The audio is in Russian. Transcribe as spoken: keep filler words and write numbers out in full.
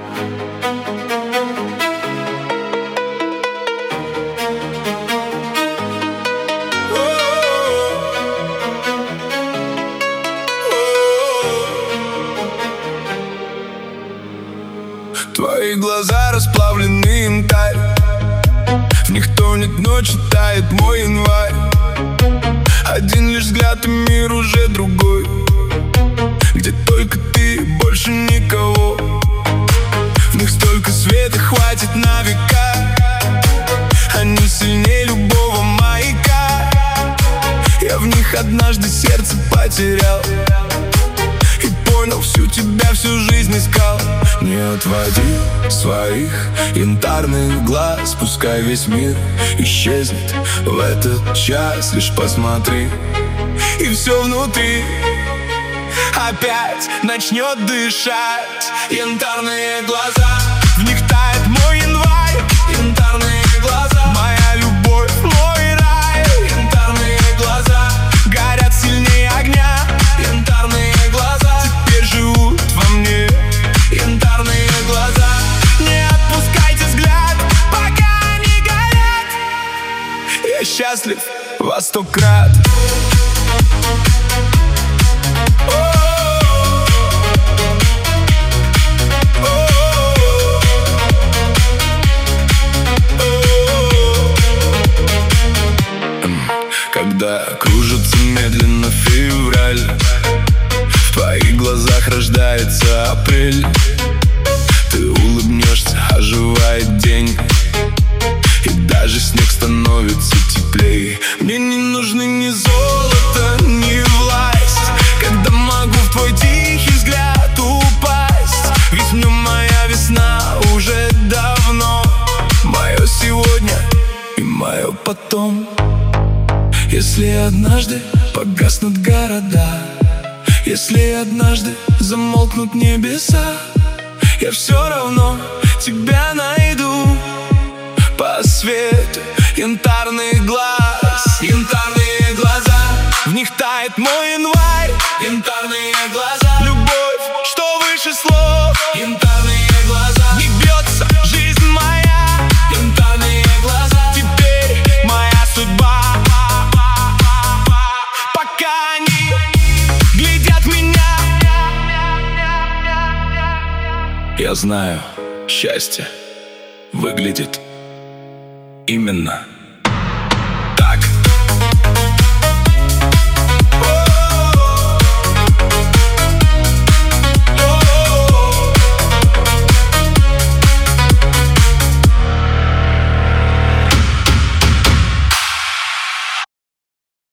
Твои глаза расплавлены янтарь, в них тонет ночь, тает мой январь. Один лишь взгляд и мир уже другой, где только ты, больше никого. В них столько света, хватит на века. Они сильнее любого маяка. Я в них однажды сердце потерял и понял, всю тебя всю жизнь искал. Не отводи своих янтарных глаз, пускай весь мир исчезнет в этот час. Лишь посмотри, и все внутри опять начнет дышать. Янтарные глаза, в них тает мой январь. Янтарные глаза, моя любовь, мой рай. Янтарные глаза горят сильнее огня. Янтарные глаза теперь живут во мне. Янтарные глаза, не отпускайте взгляд, пока они горят. Я счастлив во сто крат. Когда кружится медленно февраль, в твоих глазах рождается апрель. Ты улыбнешься, оживает день, и даже снег становится теплее. Мне не нужны ни золото, ни власть, когда могу в твой тихий взгляд упасть. Ведь в нем моя весна уже давно, мое сегодня и мое потом. Если однажды погаснут города, если однажды замолкнут небеса, я все равно тебя найду по свету янтарных глаз. Янтарные глаза, в них тает мой январь. Янтарные глаза, любовь, что выше слов. Янтарные глаза, не бьется жизнь моя. Янтарные глаза, теперь моя судьба. Пока они глядят меня, я знаю, счастье выглядит именно